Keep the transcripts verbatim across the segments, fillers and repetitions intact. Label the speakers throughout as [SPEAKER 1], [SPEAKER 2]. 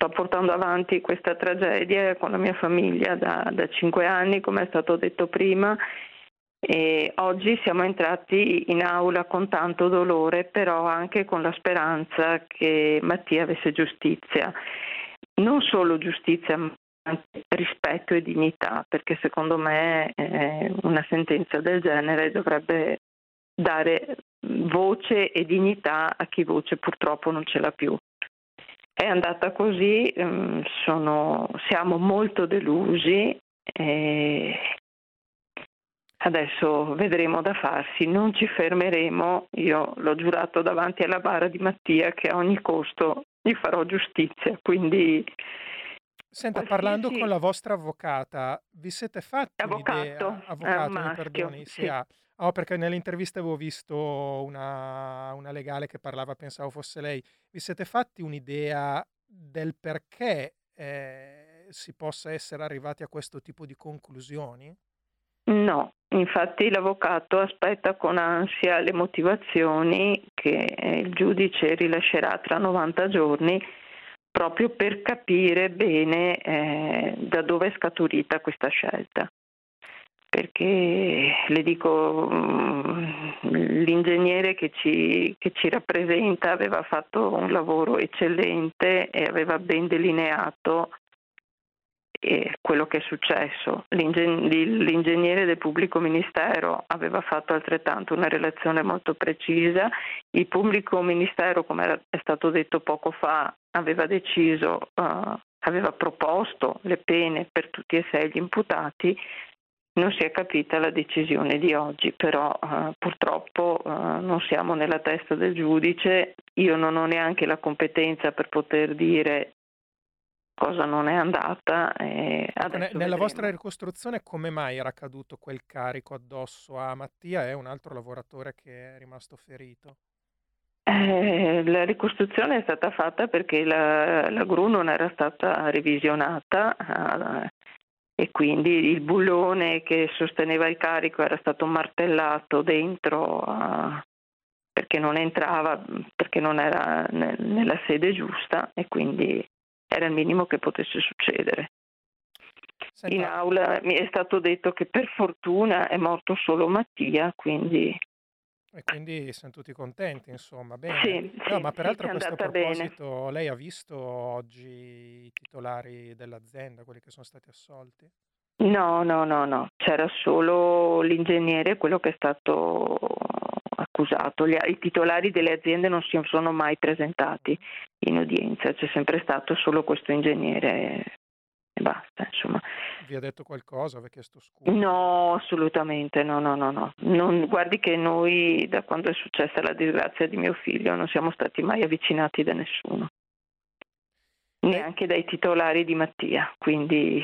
[SPEAKER 1] sto portando avanti questa tragedia con la mia famiglia da, da cinque anni, come è stato detto prima, e oggi siamo entrati in aula con tanto dolore, però anche con la speranza che Mattia avesse giustizia. Non solo giustizia, ma anche rispetto e dignità, perché secondo me eh, una sentenza del genere dovrebbe dare voce e dignità a chi voce purtroppo non ce l'ha più. È andata così, ehm, sono, siamo molto delusi e adesso vedremo da farsi, non ci fermeremo. Io l'ho giurato davanti alla bara di Mattia che a ogni costo gli farò giustizia, quindi
[SPEAKER 2] Senta, parlando con
[SPEAKER 1] qualsiasi
[SPEAKER 2] la vostra avvocata, vi siete fatti
[SPEAKER 1] avvocato,
[SPEAKER 2] un'idea,
[SPEAKER 1] è un
[SPEAKER 2] avvocato, mi
[SPEAKER 1] maschio,
[SPEAKER 2] perdoni, sì,
[SPEAKER 1] sì.
[SPEAKER 2] ah, oh, perché nell'intervista avevo visto una, una legale che parlava, pensavo fosse lei. Vi siete fatti un'idea del perché eh, si possa essere arrivati a questo tipo di conclusioni?
[SPEAKER 1] No, infatti l'avvocato aspetta con ansia le motivazioni che il giudice rilascerà tra novanta giorni, proprio per capire bene eh, da dove è scaturita questa scelta. Perché le dico, mm, l'ingegnere che ci, che ci rappresenta aveva fatto un lavoro eccellente e aveva ben delineato eh, quello che è successo. L'ingen- l'ingegnere del pubblico ministero aveva fatto altrettanto una relazione molto precisa. Il pubblico ministero, come era- è stato detto poco fa, aveva deciso, eh, aveva proposto le pene per tutti e sei gli imputati. Non si è capita la decisione di oggi, però eh, purtroppo eh, non siamo nella testa del giudice. Io non ho neanche la competenza per poter dire cosa non è andata e
[SPEAKER 2] Ecco, ne-
[SPEAKER 1] adesso
[SPEAKER 2] nella vostra
[SPEAKER 1] vedremo.
[SPEAKER 2] ricostruzione come mai era caduto quel carico addosso a Mattia e un altro lavoratore che è rimasto ferito?
[SPEAKER 1] Eh, la ricostruzione è stata fatta perché la, la gru non era stata revisionata eh, e quindi il bullone che sosteneva il carico era stato martellato dentro eh, perché non entrava, perché non era ne- nella sede giusta e quindi era il minimo che potesse succedere. In
[SPEAKER 2] Senta,
[SPEAKER 1] aula mi è stato detto che per fortuna è morto solo Mattia, quindi
[SPEAKER 2] e quindi siamo tutti contenti, insomma, bene.
[SPEAKER 1] sì,
[SPEAKER 2] No,
[SPEAKER 1] sì,
[SPEAKER 2] ma
[SPEAKER 1] sì,
[SPEAKER 2] peraltro
[SPEAKER 1] ci
[SPEAKER 2] a
[SPEAKER 1] è
[SPEAKER 2] questo
[SPEAKER 1] andata bene.
[SPEAKER 2] proposito, lei ha visto oggi i titolari dell'azienda, quelli che sono stati assolti?
[SPEAKER 1] No, no, no, no, c'era solo l'ingegnere, quello che è stato accusato. Gli- I titolari delle aziende non si sono mai presentati in udienza, c'è sempre stato solo questo ingegnere e basta, insomma.
[SPEAKER 2] Vi ha detto qualcosa? Vi ha chiesto scusa?
[SPEAKER 1] No, assolutamente, no, no, no, no. Non, guardi che noi, da quando è successa la disgrazia di mio figlio, non siamo stati mai avvicinati da nessuno,
[SPEAKER 2] Lei,
[SPEAKER 1] neanche dai titolari di Mattia, quindi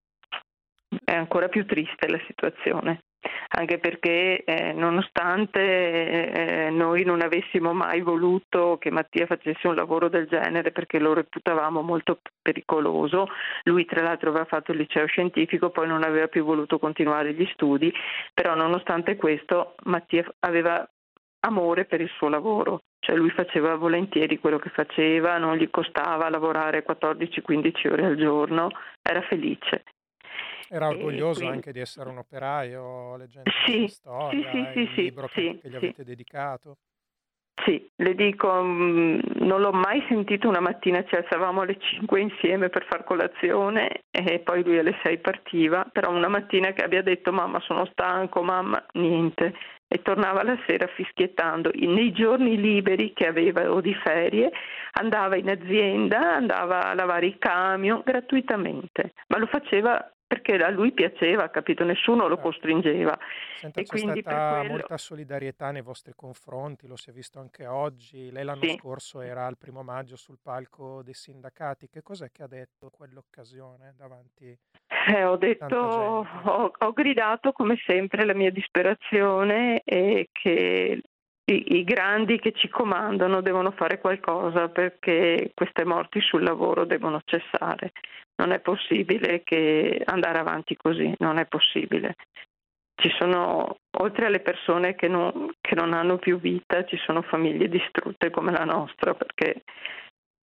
[SPEAKER 1] è ancora più triste la situazione, anche perché eh, nonostante eh, noi non avessimo mai voluto che Mattia facesse un lavoro del genere perché lo reputavamo molto pericoloso, lui tra l'altro aveva fatto il liceo scientifico, poi non aveva più voluto continuare gli studi, però nonostante questo Mattia aveva amore per il suo lavoro, cioè lui faceva volentieri quello che faceva, non gli costava lavorare quattordici quindici ore al giorno, era felice.
[SPEAKER 2] era
[SPEAKER 1] E
[SPEAKER 2] orgoglioso
[SPEAKER 1] quindi
[SPEAKER 2] anche di essere un operaio, leggendo la sua
[SPEAKER 1] sì, sì, sì,
[SPEAKER 2] storia,
[SPEAKER 1] sì,
[SPEAKER 2] il
[SPEAKER 1] sì,
[SPEAKER 2] libro che,
[SPEAKER 1] sì,
[SPEAKER 2] che gli
[SPEAKER 1] sì,
[SPEAKER 2] avete dedicato.
[SPEAKER 1] sì, le dico, mh, non l'ho mai sentito una mattina, ci alzavamo alle cinque insieme per far colazione e poi lui alle sei partiva, però una mattina che abbia detto mamma sono stanco, mamma, niente, e tornava la sera fischiettando. Nei giorni liberi che aveva o di ferie andava in azienda, andava a lavare i camion gratuitamente, ma lo faceva perché a lui piaceva, capito? Nessuno lo
[SPEAKER 2] Certo.
[SPEAKER 1] costringeva
[SPEAKER 2] Senta,
[SPEAKER 1] e
[SPEAKER 2] c'è
[SPEAKER 1] quindi per
[SPEAKER 2] stata
[SPEAKER 1] quello
[SPEAKER 2] molta solidarietà nei vostri confronti, lo si è visto anche oggi. Lei l'anno
[SPEAKER 1] sì.
[SPEAKER 2] scorso era al primo maggio sul palco dei sindacati. Che cos'è che ha detto in quell'occasione davanti
[SPEAKER 1] Eh, ho
[SPEAKER 2] a
[SPEAKER 1] detto,
[SPEAKER 2] tanta gente?
[SPEAKER 1] ho, ho gridato come sempre la mia disperazione e che i, i grandi che ci comandano devono fare qualcosa perché queste morti sul lavoro devono cessare. Non è possibile che andare avanti così, non è possibile. Ci sono, oltre alle persone che non, che non hanno più vita, ci sono famiglie distrutte come la nostra perché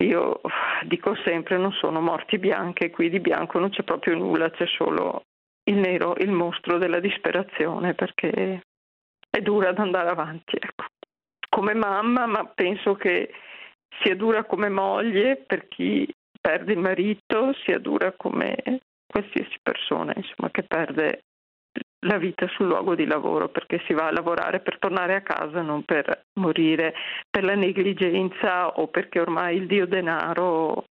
[SPEAKER 1] io dico sempre non sono morti bianche, qui di bianco non c'è proprio nulla, c'è solo il nero, il mostro della disperazione, perché è dura ad andare avanti, ecco. Come mamma, ma penso che sia dura come moglie per chi perde il marito, sia dura come qualsiasi persona, insomma, che perde la vita sul luogo di lavoro, perché si va a lavorare per tornare a casa, non per morire per la negligenza o perché ormai il dio denaro